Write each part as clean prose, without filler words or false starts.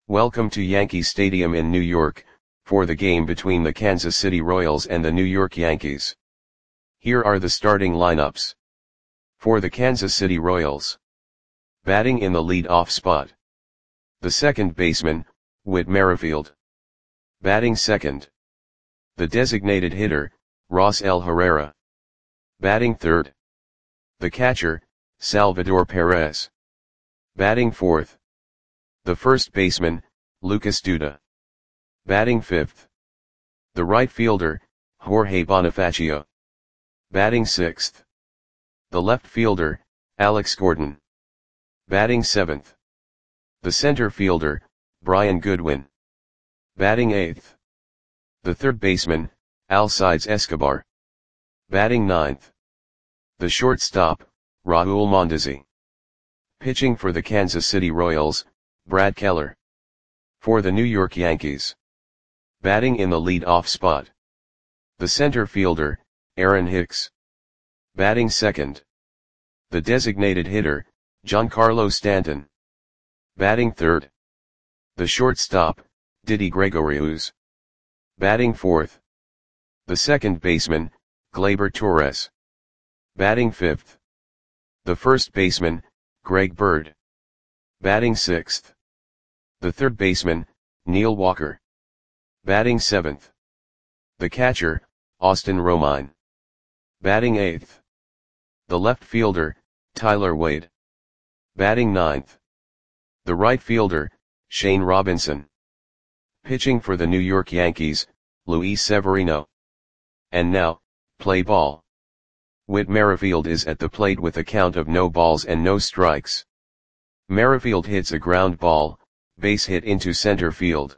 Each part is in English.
Welcome to Yankee Stadium in New York, for the game between the Kansas City Royals and the New York Yankees. Here are the starting lineups. For the Kansas City Royals. Batting in the lead-off spot. The second baseman, Whit Merrifield. Batting second. The designated hitter, Ross L. Herrera. Batting third. The catcher, Salvador Perez. Batting fourth. The first baseman, Lucas Duda. Batting fifth. The right fielder, Jorge Bonifacio. Batting sixth. The left fielder, Alex Gordon. Batting seventh. The center fielder, Brian Goodwin. Batting eighth. The third baseman, Alcides Escobar. Batting ninth. The shortstop, Raul Mondesi. Pitching for the Kansas City Royals, Brad Keller. For the New York Yankees. Batting in the lead-off spot. The center fielder, Aaron Hicks. Batting second. The designated hitter, Giancarlo Stanton. Batting third. The shortstop, Didi Gregorius. Batting fourth. The second baseman, Gleyber Torres. Batting fifth. The first baseman, Greg Bird. Batting sixth. The third baseman, Neil Walker. Batting seventh. The catcher, Austin Romine. Batting eighth. The left fielder, Tyler Wade. Batting ninth. The right fielder, Shane Robinson. Pitching for the New York Yankees, Luis Severino. And now, play ball. Whit Merrifield is at the plate with a count of no balls and no strikes. Merrifield hits a ground ball, base hit into center field.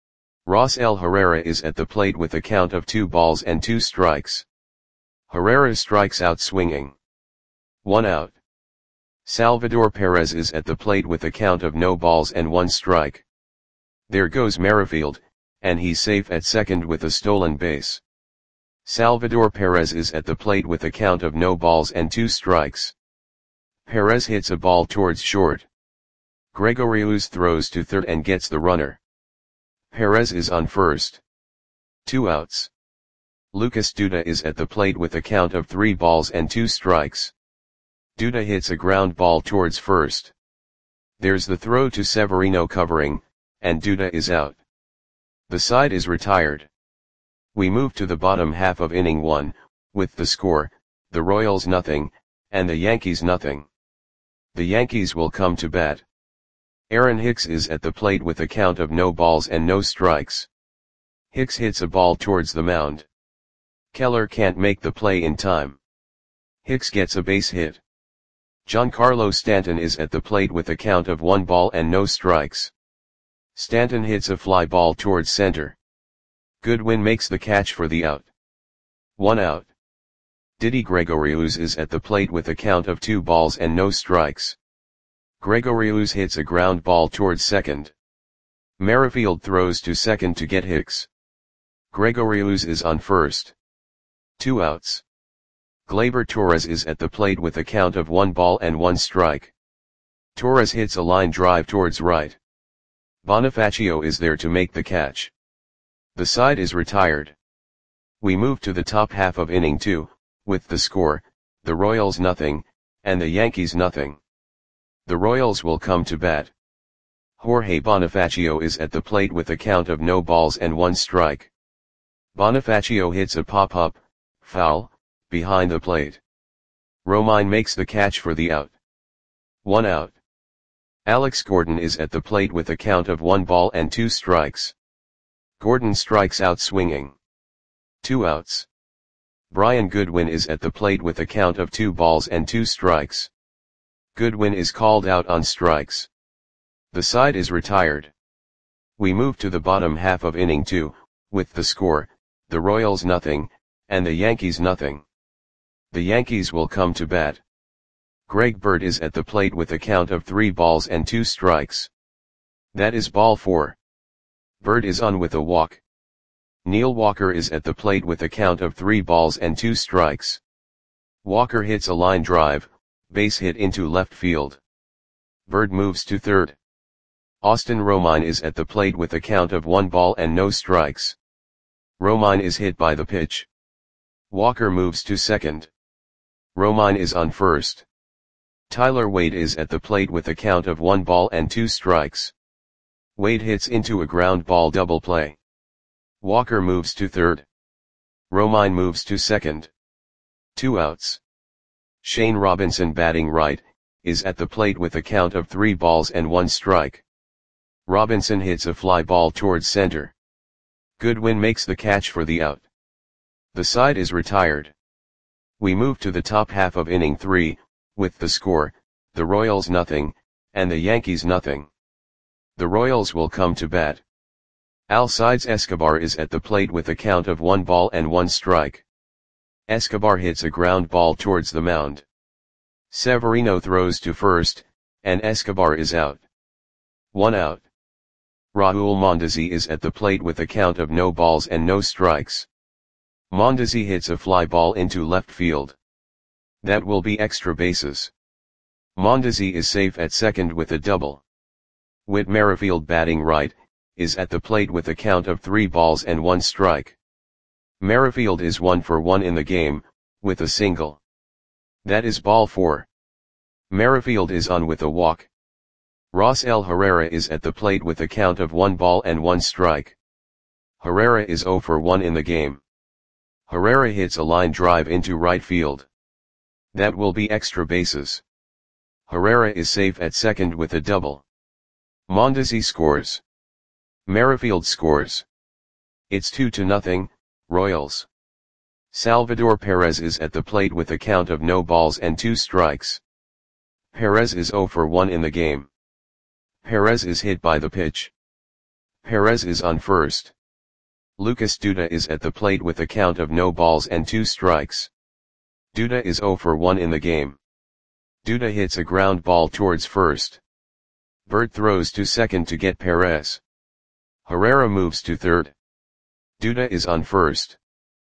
Ross L. Herrera is at the plate with a count of 2 balls and 2 strikes. Herrera strikes out swinging. 1 out. Salvador Perez is at the plate with a count of no balls and 1 strike. There goes Merrifield, and he's safe at second with a stolen base. Salvador Perez is at the plate with a count of no balls and 2 strikes. Perez hits a ball towards short. Gregorius throws to third and gets the runner. Perez is on first. 2 outs. Lucas Duda is at the plate with a count of 3 balls and 2 strikes. Duda hits a ground ball towards first. There's the throw to Severino covering, and Duda is out. The side is retired. We move to the bottom half of inning 1, with the score, the Royals nothing, and the Yankees nothing. The Yankees will come to bat. Aaron Hicks is at the plate with a count of no balls and no strikes. Hicks hits a ball towards the mound. Keller can't make the play in time. Hicks gets a base hit. Giancarlo Stanton is at the plate with a count of 1 ball and no strikes. Stanton hits a fly ball towards center. Goodwin makes the catch for the out. 1 out. Didi Gregorius is at the plate with a count of 2 balls and no strikes. Gregorius hits a ground ball towards second. Merrifield throws to second to get Hicks. Gregorius is on first. 2 outs. Gleyber Torres is at the plate with a count of 1 ball and 1 strike. Torres hits a line drive towards right. Bonifacio is there to make the catch. The side is retired. We move to the top half of inning 2, with the score, the Royals nothing, and the Yankees nothing. The Royals will come to bat. Jorge Bonifacio is at the plate with a count of no balls and 1 strike. Bonifacio hits a pop-up, foul, behind the plate. Romine makes the catch for the out. 1 out. Alex Gordon is at the plate with a count of 1 ball and 2 strikes. Gordon strikes out swinging. 2 outs. Brian Goodwin is at the plate with a count of 2 balls and 2 strikes. Goodwin is called out on strikes. The side is retired. We move to the bottom half of inning 2, with the score, the Royals nothing, and the Yankees nothing. The Yankees will come to bat. Greg Bird is at the plate with a count of 3 balls and 2 strikes. That is ball 4. Bird is on with a walk. Neil Walker is at the plate with a count of 3 balls and 2 strikes. Walker hits a line drive, base hit into left field. Bird moves to third. Austin Romine is at the plate with a count of 1 ball and no strikes. Romine is hit by the pitch. Walker moves to second. Romine is on first. Tyler Wade is at the plate with a count of 1 ball and 2 strikes. Wade hits into a ground ball double play. Walker moves to third. Romine moves to second. 2 outs. Shane Robinson, batting right, is at the plate with a count of 3 balls and 1 strike. Robinson hits a fly ball towards center. Goodwin makes the catch for the out. The side is retired. We move to the top half of inning 3, with the score, the Royals nothing, and the Yankees nothing. The Royals will come to bat. Alcides Escobar is at the plate with a count of 1 ball and 1 strike. Escobar hits a ground ball towards the mound. Severino throws to first, and Escobar is out. 1 out. Raul Mondesi is at the plate with a count of no balls and no strikes. Mondesi hits a fly ball into left field. That will be extra bases. Mondesi is safe at second with a double. Whit Merrifield, batting right, is at the plate with a count of 3 balls and 1 strike. Merrifield is 1 for 1 in the game, with a single. That is ball 4. Merrifield is on with a walk. Rosell Herrera is at the plate with a count of 1 ball and 1 strike. Herrera is 0 for 1 in the game. Herrera hits a line drive into right field. That will be extra bases. Herrera is safe at second with a double. Mondesi scores. Merrifield scores. It's 2-0, Royals. Salvador Perez is at the plate with a count of no balls and 2 strikes. Perez is 0 for 1 in the game. Perez is hit by the pitch. Perez is on first. Lucas Duda is at the plate with a count of no balls and 2 strikes. Duda is 0 for 1 in the game. Duda hits a ground ball towards first. Burt throws to second to get Perez. Herrera moves to third. Duda is on first.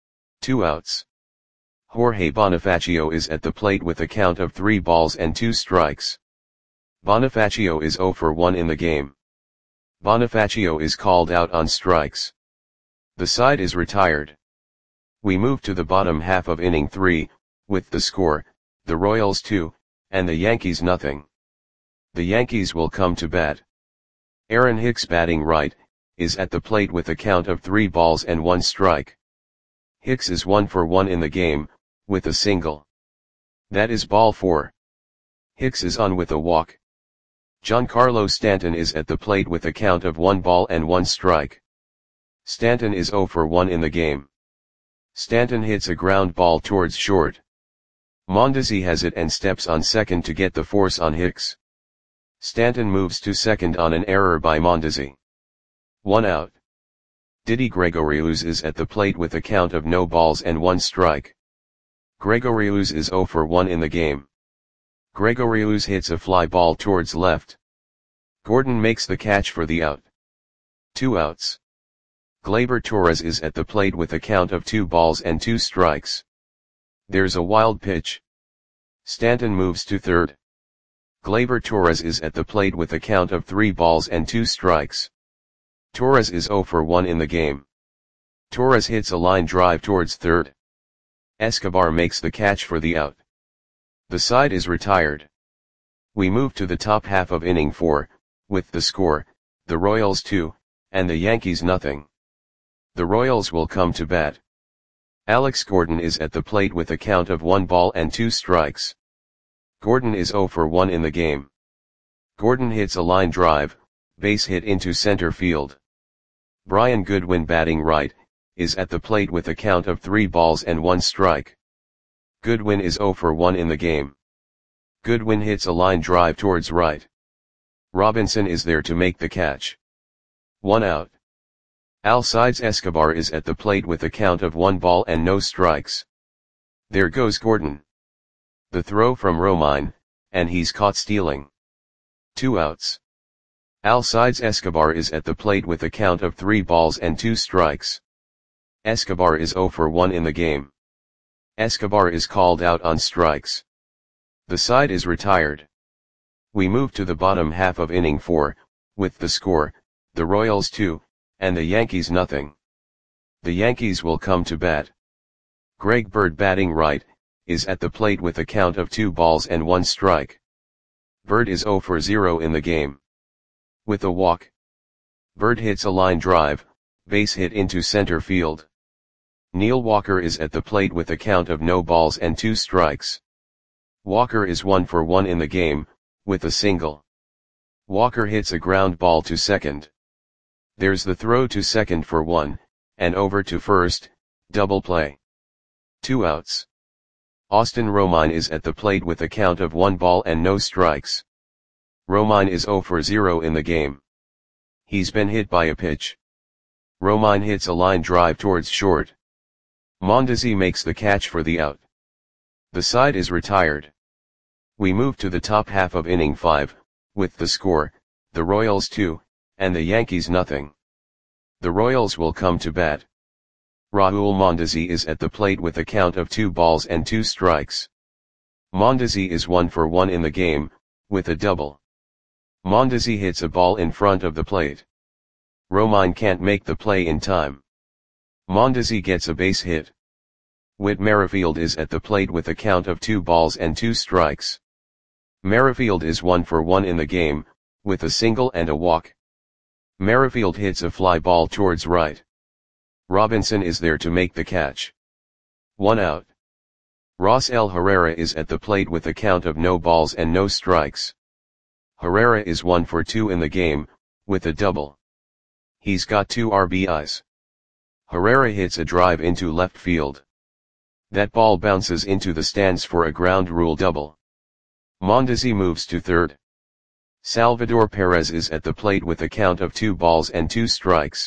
2 outs. Jorge Bonifacio is at the plate with a count of 3 balls and 2 strikes. Bonifacio is 0 for 1 in the game. Bonifacio is called out on strikes. The side is retired. We move to the bottom half of inning 3, with the score, the Royals 2, and the Yankees nothing. The Yankees will come to bat. Aaron Hicks, batting right, is at the plate with a count of 3 balls and 1 strike. Hicks is 1 for 1 in the game, with a single. That is ball 4. Hicks is on with a walk. Giancarlo Stanton is at the plate with a count of 1 ball and 1 strike. Stanton is 0 for 1 in the game. Stanton hits a ground ball towards short. Mondesi has it and steps on second to get the force on Hicks. Stanton moves to second on an error by Mondesi. 1 out. Didi Gregorius is at the plate with a count of no balls and 1 strike. Gregorius is 0 for 1 in the game. Gregorius hits a fly ball towards left. Gordon makes the catch for the out. 2 outs. Gleyber Torres is at the plate with a count of 2 balls and 2 strikes. There's a wild pitch. Stanton moves to third. Gleyber Torres is at the plate with a count of 3 balls and 2 strikes. Torres is 0 for 1 in the game. Torres hits a line drive towards third. Escobar makes the catch for the out. The side is retired. We move to the top half of inning 4, with the score, the Royals 2, and the Yankees nothing. The Royals will come to bat. Alex Gordon is at the plate with a count of 1 ball and 2 strikes. Gordon is 0 for 1 in the game. Gordon hits a line drive, base hit into center field. Brian Goodwin, batting right, is at the plate with a count of 3 balls and 1 strike. Goodwin is 0 for 1 in the game. Goodwin hits a line drive towards right. Robinson is there to make the catch. 1 out. Alcides Escobar is at the plate with a count of 1 ball and no strikes. There goes Gordon. The throw from Romine, and he's caught stealing. 2 outs. Alcides Escobar is at the plate with a count of 3 balls and 2 strikes. Escobar is 0 for 1 in the game. Escobar is called out on strikes. The side is retired. We move to the bottom half of inning 4, with the score, the Royals 2, and the Yankees nothing. The Yankees will come to bat. Greg Bird batting right, is at the plate with a count of 2 balls and 1 strike. Bird is 0 for 0 in the game. With a walk. Bird hits a line drive, base hit into center field. Neil Walker is at the plate with a count of no balls and 2 strikes. Walker is 1 for 1 in the game, with a single. Walker hits a ground ball to second. There's the throw to second for 1, and over to first, double play. 2 outs. Austin Romine is at the plate with a count of 1 ball and no strikes. Romine is 0 for 0 in the game. He's been hit by a pitch. Romine hits a line drive towards short. Mondesi makes the catch for the out. The side is retired. We move to the top half of inning 5, with the score, the Royals 2, and the Yankees nothing. The Royals will come to bat. Raul Mondesi is at the plate with a count of 2 balls and 2 strikes. Mondesi is 1 for 1 in the game, with a double. Mondesi hits a ball in front of the plate. Romine can't make the play in time. Mondesi gets a base hit. Whit Merrifield is at the plate with a count of 2 balls and 2 strikes. Merrifield is 1 for 1 in the game, with a single and a walk. Merrifield hits a fly ball towards right. Robinson is there to make the catch. 1 out. Rosell Herrera is at the plate with a count of no balls and no strikes. Herrera is 1 for 2 in the game, with a double. He's got 2 RBIs. Herrera hits a drive into left field. That ball bounces into the stands for a ground rule double. Mondesi moves to third. Salvador Perez is at the plate with a count of 2 balls and 2 strikes.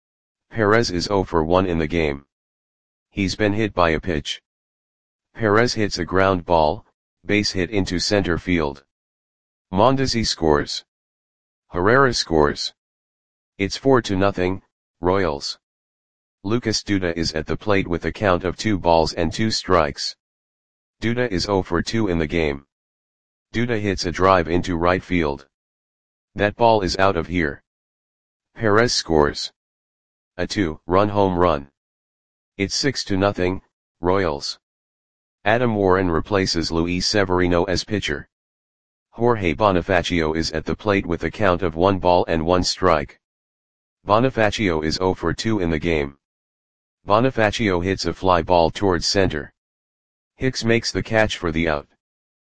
Perez is 0 for 1 in the game. He's been hit by a pitch. Perez hits a ground ball, base hit into center field. Mondesi scores. Herrera scores. It's 4-0, Royals. Lucas Duda is at the plate with a count of 2 balls and 2 strikes. Duda is 0 for 2 in the game. Duda hits a drive into right field. That ball is out of here. Perez scores. A 2-run home run. It's 6-0, Royals. Adam Warren replaces Luis Severino as pitcher. Jorge Bonifacio is at the plate with a count of 1 ball and 1 strike. Bonifacio is 0 for 2 in the game. Bonifacio hits a fly ball towards center. Hicks makes the catch for the out.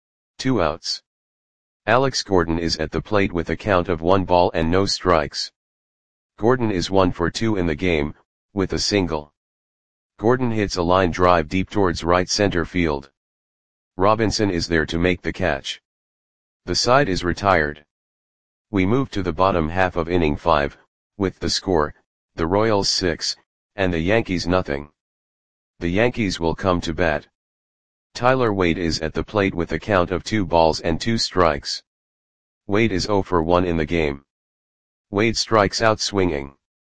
2 outs. Alex Gordon is at the plate with a count of 1 ball and no strikes. Gordon is 1 for 2 in the game, with a single. Gordon hits a line drive deep towards right center field. Robinson is there to make the catch. The side is retired. We move to the bottom half of inning 5, with the score, the Royals 6, and the Yankees nothing. The Yankees will come to bat. Tyler Wade is at the plate with a count of 2 balls and 2 strikes. Wade is 0 for 1 in the game. Wade strikes out swinging.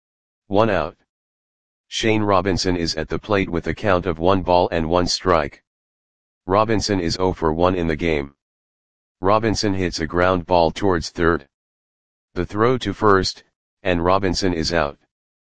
1 out. Shane Robinson is at the plate with a count of 1 ball and 1 strike. Robinson is 0 for 1 in the game. Robinson hits a ground ball towards third. The throw to first, and Robinson is out.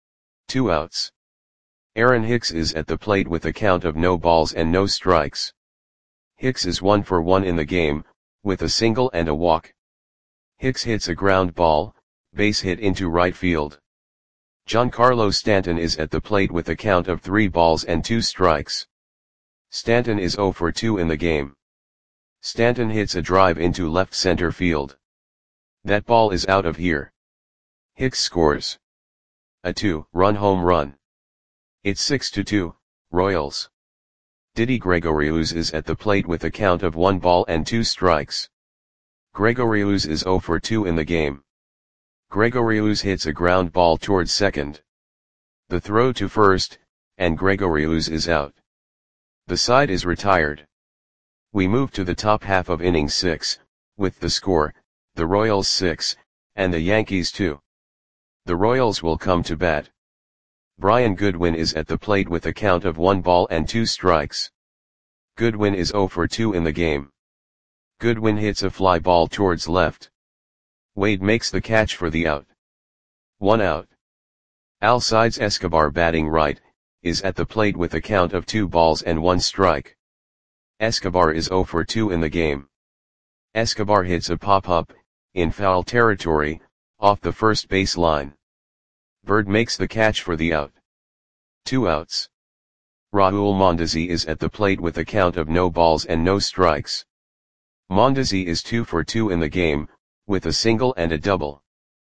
2 outs. Aaron Hicks is at the plate with a count of no balls and no strikes. Hicks is 1 for 1 in the game, with a single and a walk. Hicks hits a ground ball, base hit into right field. Giancarlo Stanton is at the plate with a count of 3 balls and 2 strikes. Stanton is 0 for 2 in the game. Stanton hits a drive into left center field. That ball is out of here. Hicks scores. A 2-run home run. It's 6-2, Royals. Didi Gregorius is at the plate with a count of 1 ball and 2 strikes. Gregorius is 0 for 2 in the game. Gregorius hits a ground ball towards second. The throw to first, and Gregorius is out. The side is retired. We move to the top half of inning 6, with the score, the Royals 6, and the Yankees 2. The Royals will come to bat. Brian Goodwin is at the plate with a count of 1 ball and 2 strikes. Goodwin is 0 for 2 in the game. Goodwin hits a fly ball towards left. Wade makes the catch for the out. 1 out. Alcides Escobar batting right, is at the plate with a count of 2 balls and 1 strike. Escobar is 0 for 2 in the game. Escobar hits a pop-up, in foul territory, off the first base line. Bird makes the catch for the out. 2 outs. Raul Mondesi is at the plate with a count of no balls and no strikes. Mondesi is 2 for 2 in the game, with a single and a double.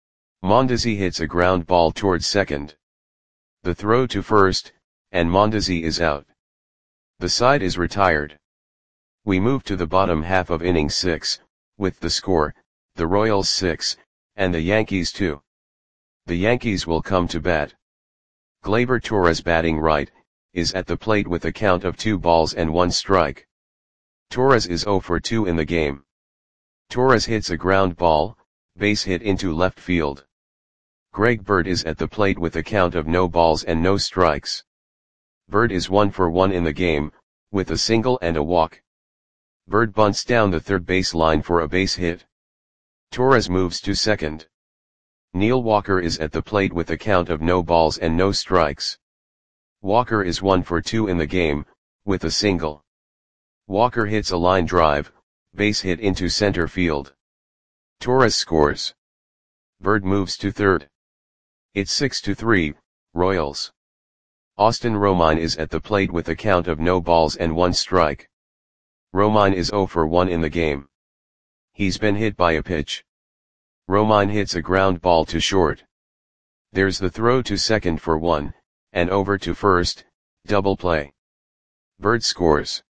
Mondesi hits a ground ball towards second. The throw to first, and Mondesi is out. The side is retired. We move to the bottom half of inning 6, with the score, the Royals 6, and the Yankees 2. The Yankees will come to bat. Gleyber Torres batting right, is at the plate with a count of 2 balls and 1 strike. Torres is 0 for 2 in the game. Torres hits a ground ball, base hit into left field. Greg Bird is at the plate with a count of no balls and no strikes. Bird is 1 for 1 in the game, with a single and a walk. Bird bunts down the third base line for a base hit. Torres moves to second. Neil Walker is at the plate with a count of no balls and no strikes. Walker is 1 for 2 in the game, with a single. Walker hits a line drive, base hit into center field. Torres scores. Bird moves to third. It's 6-3, Royals. Austin Romine is at the plate with a count of no balls and 1 strike. Romine is 0 for 1 in the game. He's been hit by a pitch. Romine hits a ground ball to short. There's the throw to second for 1, and over to first, double play. Bird scores.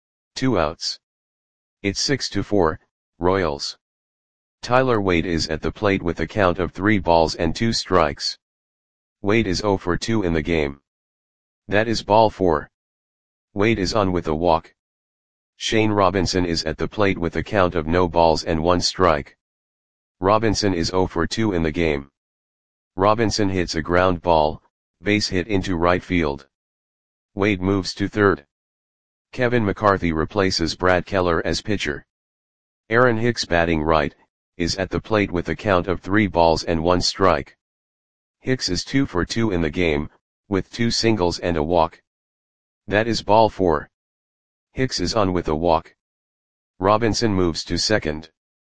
2 outs. It's 6-4, Royals. Tyler Wade is at the plate with a count of 3 balls and 2 strikes. Wade is 0 for 2 in the game. That is ball 4. Wade is on with a walk. Shane Robinson is at the plate with a count of no balls and 1 strike. Robinson is 0 for 2 in the game. Robinson hits a ground ball, base hit into right field. Wade moves to third. Kevin McCarthy replaces Brad Keller as pitcher. Aaron Hicks batting right, is at the plate with a count of 3 balls and 1 strike. Hicks is 2 for 2 in the game, with 2 singles and a walk. That is ball 4. Hicks is on with a walk. Robinson moves to second.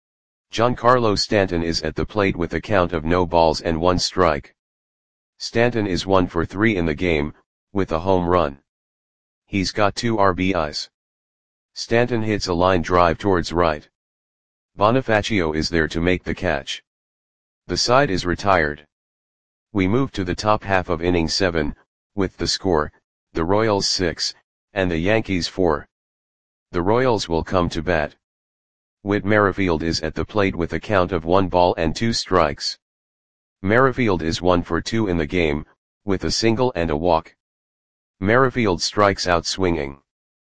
Giancarlo Stanton is at the plate with a count of no balls and 1 strike. Stanton is 1 for 3 in the game, with a home run. He's got 2 RBIs. Stanton hits a line drive towards right. Bonifacio is there to make the catch. The side is retired. We move to the top half of inning 7, with the score, the Royals 6, and the Yankees 4. The Royals will come to bat. Whit Merrifield is at the plate with a count of 1 ball and 2 strikes. Merrifield is 1 for 2 in the game, with a single and a walk. Merrifield strikes out swinging.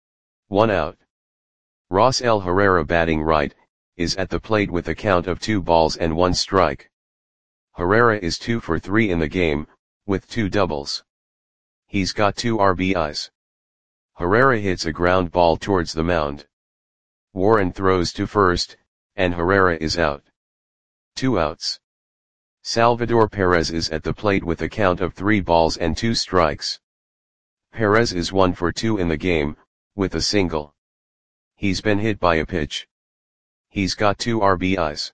1 out. Ross L. Herrera batting right, is at the plate with a count of 2 balls and 1 strike. Herrera is 2 for 3 in the game, with 2 doubles. He's got 2 RBIs. Herrera hits a ground ball towards the mound. Warren throws to first, and Herrera is out. 2 outs. Salvador Perez is at the plate with a count of 3 balls and 2 strikes. Perez is 1 for 2 in the game, with a single. He's been hit by a pitch. He's got 2 RBIs.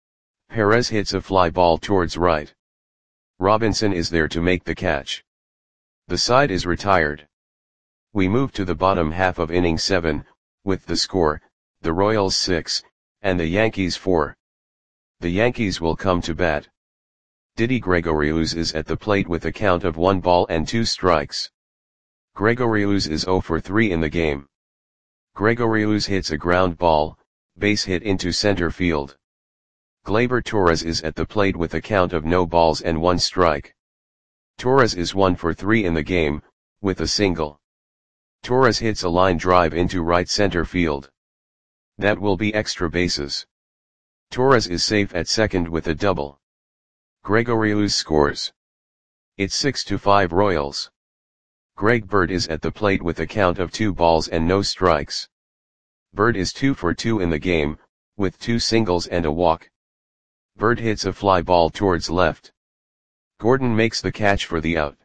Perez hits a fly ball towards right. Robinson is there to make the catch. The side is retired. We move to the bottom half of inning 7, with the score, the Royals 6, and the Yankees 4. The Yankees will come to bat. Didi Gregorius is at the plate with a count of 1 ball and 2 strikes. Gregorius is 0 for 3 in the game. Gregorius hits a ground ball, base hit into center field. Gleyber Torres is at the plate with a count of no balls and 1 strike. Torres is 1 for 3 in the game, with a single. Torres hits a line drive into right center field. That will be extra bases. Torres is safe at second with a double. Gregorius scores. It's 6-5 Royals. Greg Bird is at the plate with a count of 2 balls and no strikes. Bird is 2 for 2 in the game, with 2 singles and a walk. Bird hits a fly ball towards left. Gordon makes the catch for the out.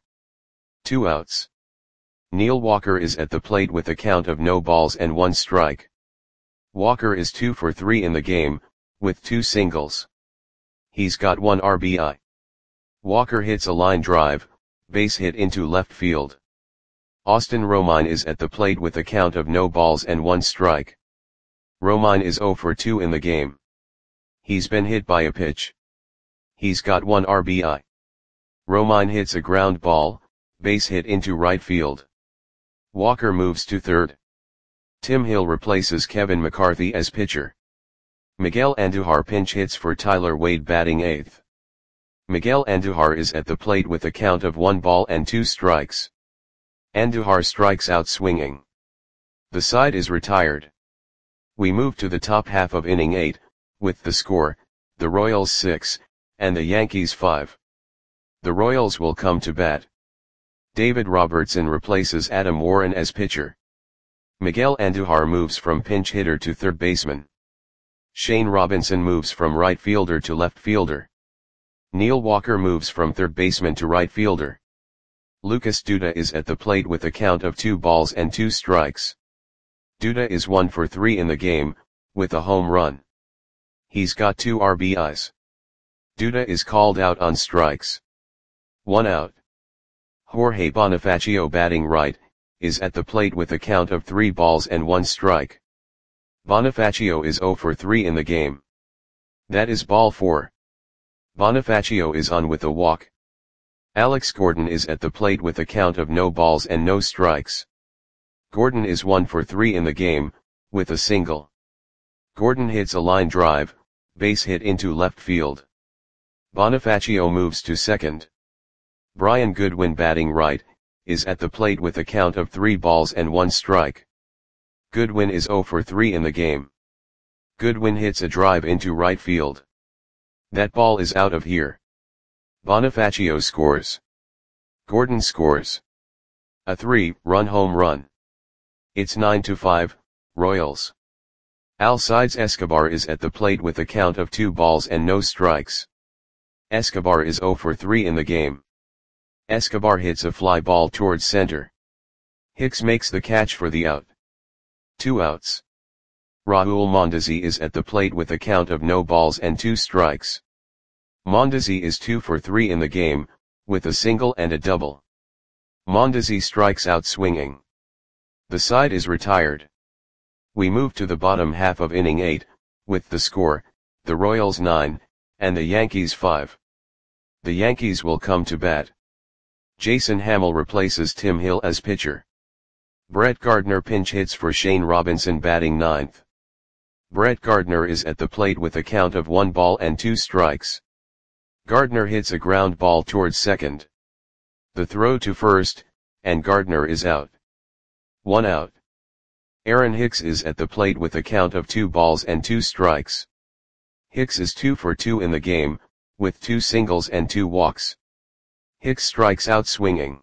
2 outs. Neil Walker is at the plate with a count of no balls and 1 strike. Walker is 2 for 3 in the game, with 2 singles. He's got 1 RBI. Walker hits a line drive, base hit into left field. Austin Romine is at the plate with a count of no balls and 1 strike. Romine is 0 for 2 in the game. He's been hit by a pitch. He's got 1 RBI. Romine hits a ground ball, base hit into right field. Walker moves to third. Tim Hill replaces Kevin McCarthy as pitcher. Miguel Andujar pinch hits for Tyler Wade batting 8th. Miguel Andujar is at the plate with a count of 1 ball and 2 strikes. Andujar strikes out swinging. The side is retired. We move to the top half of inning 8, with the score, the Royals 6, and the Yankees 5. The Royals will come to bat. David Robertson replaces Adam Warren as pitcher. Miguel Andujar moves from pinch hitter to third baseman. Shane Robinson moves from right fielder to left fielder. Neil Walker moves from third baseman to right fielder. Lucas Duda is at the plate with a count of 2 balls and 2 strikes. Duda is 1 for 3 in the game, with a home run. He's got 2 RBIs. Duda is called out on strikes. 1 out. Jorge Bonifacio batting right, is at the plate with a count of 3 balls and 1 strike. Bonifacio is 0 for 3 in the game. That is ball 4. Bonifacio is on with a walk. Alex Gordon is at the plate with a count of no balls and no strikes. Gordon is 1 for 3 in the game, with a single. Gordon hits a line drive, base hit into left field. Bonifacio moves to second. Brian Goodwin batting right, is at the plate with a count of 3 balls and 1 strike. Goodwin is 0 for 3 in the game. Goodwin hits a drive into right field. That ball is out of here. Bonifacio scores. Gordon scores. A 3-run home run. It's 9-5, Royals. Alcides Escobar is at the plate with a count of 2 balls and no strikes. Escobar is 0 for 3 in the game. Escobar hits a fly ball towards center. Hicks makes the catch for the out. 2 outs. Raul Mondesi is at the plate with a count of no balls and 2 strikes. Mondesi is 2 for 3 in the game, with a single and a double. Mondesi strikes out swinging. The side is retired. We move to the bottom half of inning 8, with the score, the Royals 9, and the Yankees 5. The Yankees will come to bat. Jason Hamill replaces Tim Hill as pitcher. Brett Gardner pinch hits for Shane Robinson batting 9th. Brett Gardner is at the plate with a count of 1 ball and 2 strikes. Gardner hits a ground ball towards second. The throw to first, and Gardner is out. 1 out. Aaron Hicks is at the plate with a count of 2 balls and 2 strikes. Hicks is 2 for 2 in the game, with 2 singles and 2 walks. Hicks strikes out swinging.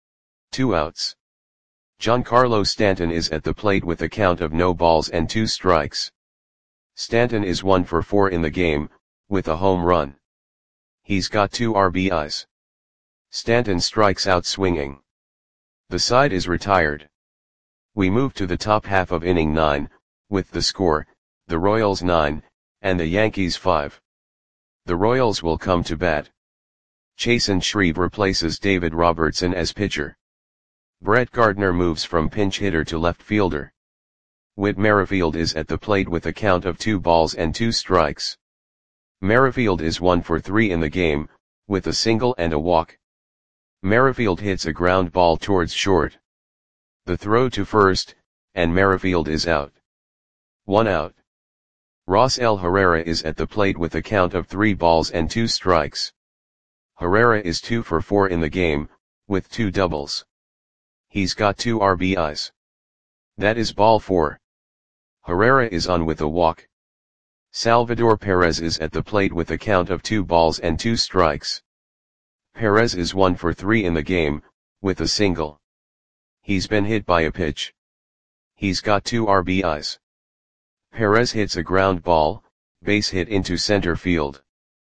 2 outs. Giancarlo Stanton is at the plate with a count of no balls and 2 strikes. Stanton is 1 for 4 in the game, with a home run. He's got 2 RBIs. Stanton strikes out swinging. The side is retired. We move to the top half of inning 9, with the score, the Royals 9, and the Yankees 5. The Royals will come to bat. Chasen Shreve replaces David Robertson as pitcher. Brett Gardner moves from pinch hitter to left fielder. Whit Merrifield is at the plate with a count of 2 balls and 2 strikes. Merrifield is 1 for 3 in the game, with a single and a walk. Merrifield hits a ground ball towards short. The throw to first, and Merrifield is out. 1 out. Rosell Herrera is at the plate with a count of 3 balls and 2 strikes. Herrera is 2 for 4 in the game, with 2 doubles. He's got 2 RBIs. That is ball 4. Herrera is on with a walk. Salvador Perez is at the plate with a count of 2 balls and 2 strikes. Perez is 1 for 3 in the game, with a single. He's been hit by a pitch. He's got 2 RBIs. Perez hits a ground ball, base hit into center field.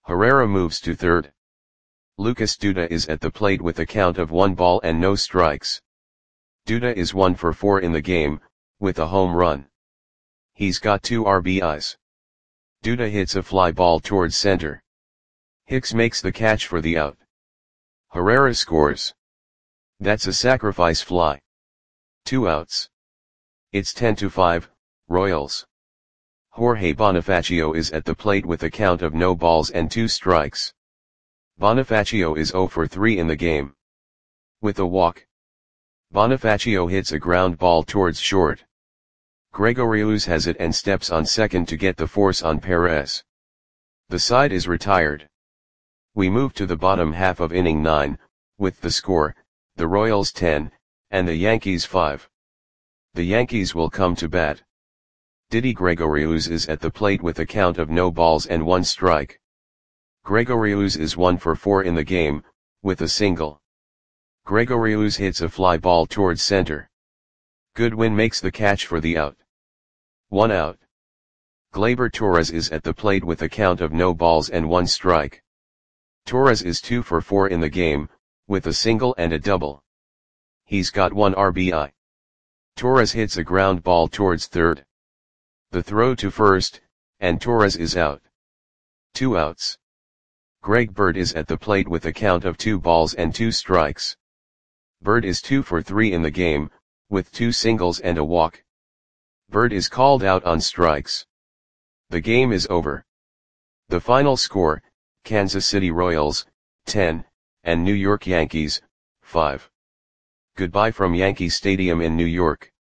Herrera moves to third. Lucas Duda is at the plate with a count of 1 ball and no strikes. Duda is 1 for 4 in the game, with a home run. He's got 2 RBIs. Duda hits a fly ball towards center. Hicks makes the catch for the out. Herrera scores. That's a sacrifice fly. 2 outs. It's 10-5, Royals. Jorge Bonifacio is at the plate with a count of no balls and 2 strikes. Bonifacio is 0 for 3 in the game. With a walk. Bonifacio hits a ground ball towards short. Gregorius has it and steps on second to get the force on Perez. The side is retired. We move to the bottom half of inning 9, with the score, the Royals 10, and the Yankees 5. The Yankees will come to bat. Didi Gregorius is at the plate with a count of no balls and 1 strike. Gregorius is 1 for 4 in the game, with a single. Gregorius hits a fly ball towards center. Goodwin makes the catch for the out. 1 out. Gleyber Torres is at the plate with a count of no balls and 1 strike. Torres is 2 for 4 in the game, with a single and a double. He's got 1 RBI. Torres hits a ground ball towards third. The throw to first, and Torres is out. 2 outs. Greg Bird is at the plate with a count of 2 balls and 2 strikes. Bird is 2 for 3 in the game, with 2 singles and a walk. Bird is called out on strikes. The game is over. The final score, Kansas City Royals, 10, and New York Yankees, 5. Goodbye from Yankee Stadium in New York.